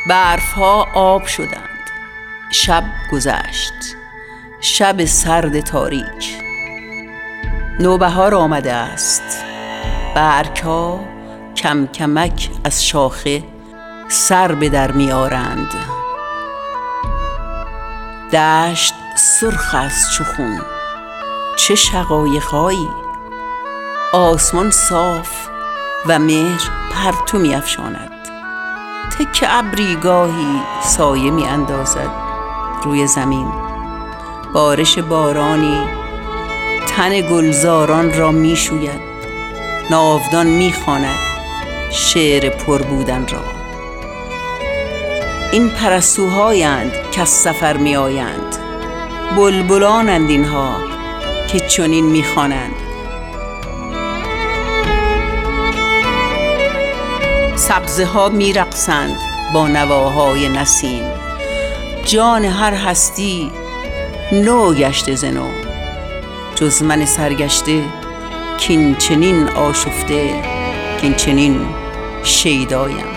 برفها آب شدند. شب گذشت، شب سرد تاریک. نوبهار آمده است. برگ‌ها کم کمک از شاخه سر به در می آرند. دشت سرخ است چو خون. چه شقایق‌هایی! آسمان صاف و مهر پرتو می افشاند. تکه ابری گاهی سایه می اندازد روی زمین. بارش بارانی تن گلزاران را می شوید. ناودان می خواند شعر پر بودن را. این پرستوهایند که از سفر می آیند. بلبلانند اینها که چنین می خوانند. سبزه ها می رقصند با نواهای نسیم. جان هر هستی نو گشته ز نو. جز من سرگشته کین چنین آشفته، کین چنین شیدایم.